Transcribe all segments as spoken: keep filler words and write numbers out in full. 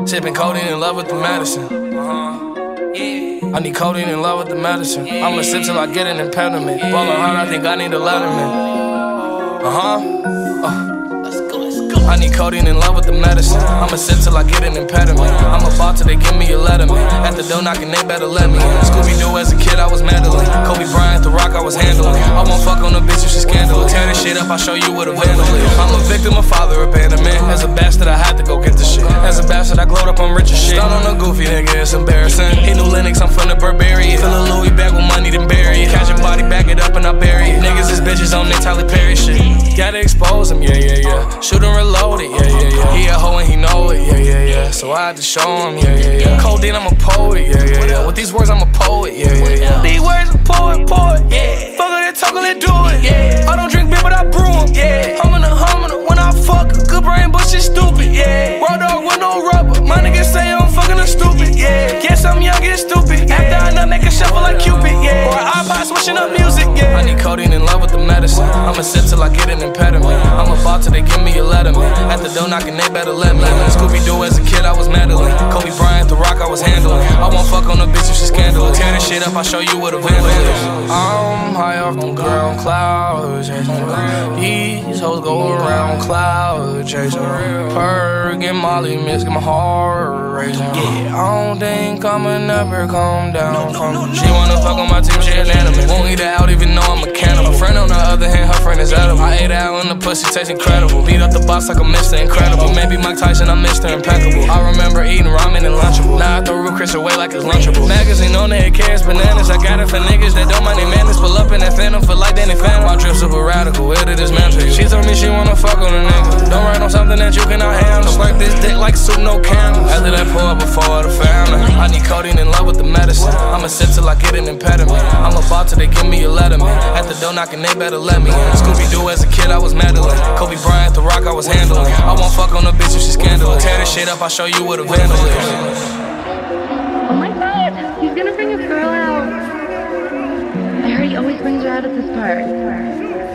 Sipping codeine in love with the medicine. Uh-huh. Yeah. I need codeine in love with the medicine. Yeah. I'ma sip till I get an impediment. Yeah. Ballin' hard, I think I need a letterman. Uh-huh. Uh. I need codeine in love with the medicine. I'ma sip till I get an impediment. I'm a ball till they give me a letterman. At the door knocking, they better let me in. Scooby-Doo as a kid, I was meddling. Kobe Bryant, The Rock, I was handling. I won't fuck on a bitch if she's scandalous. Tear this shit up, I'll show you what a vandal is. I'm a victim of father abandonment. As a bastard, I had to go get the shit. As a bastard, I glowed up on rich as shit. Start on a goofy nigga, it's embarrassing. He knew Linux, I'm from the Burberry. Fill a Louis bag with money, then bury it. Catch a body, back it up, and I bury it. Niggas is bitches on their Tyler Perry shit. Gotta expose him, yeah, yeah, yeah. Shoot and reload it, yeah, yeah, yeah. He a hoe and he know it, yeah, yeah, yeah. So I had to show him, yeah, yeah, yeah. Codeine, I'm a poet, yeah, yeah, yeah. With these words, I'm a poet, yeah, yeah, yeah. These words, I'm poet, poet, yeah. Fuck it, talk it, do it, yeah. I don't drink beer, but I brew 'em, yeah. I'm in a hum when I fuck a good brain, but shit stupid, yeah. Raw dog with no rubber. My niggas say I'm fucking a stupid, yeah. Guess I'm young and stupid. After I nut, make a shuffle like Cupid, yeah. Or an iPod switching up music, yeah. I need codeine in love with the medicine. I'ma sip till I get an impediment. I'm a ball till they give me a letterman. At the door knocking, they better let me. Scooby-Doo as a kid, I was meddling. Kobe Bryant, The Rock, I was handling. I won't fuck on a bitch if she's scandalous. Tear this shit up, I'll show you what a vandal is. I'm high off them ground clouds. These hoes go around clouds chasing. Perk and Molly mix, get my heart racing. Yeah, I don't think I'ma never calm down from. She wanna fuck on my team, she an animal. Won't eat it out even though I'm a cannibal. Friend on the other hand, her friend is edible. I ate out and the pussy tastes incredible. Beat up the box like a Mister Incredible. Maybe Mike Tyson, I'm Mister Impeccable. I remember eating ramen and Lunchable. Now I throw Root Chris away like it's Lunchable. Magazine on their carrots, bananas. I got it for niggas that don't mind their manners. Pull up in that Phantom for like Danny Phantom. My drip super radical, where did this man take? She told me she wanna fuck on a nigga. Don't write on something that you cannot handle. Slurp this dick like soup, no candle. After that pour up before the family. I need codeine in love with the medicine. I'ma sip till I get an impediment. I'm a ball till they give me a letterman. At the door knocking, they better let me in. Scooby-Doo as a kid, I was meddling. Kobe Bryant, The Rock, I was handling. I won't fuck on a bitch if she's scandalous. Tear this shit up, I'll show you what a vandal is. Oh my god, he's gonna bring his girl out. I heard he always brings her out at this part.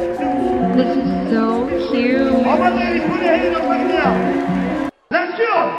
This is so cute. All my ladies, put your hands up right now. Let's go!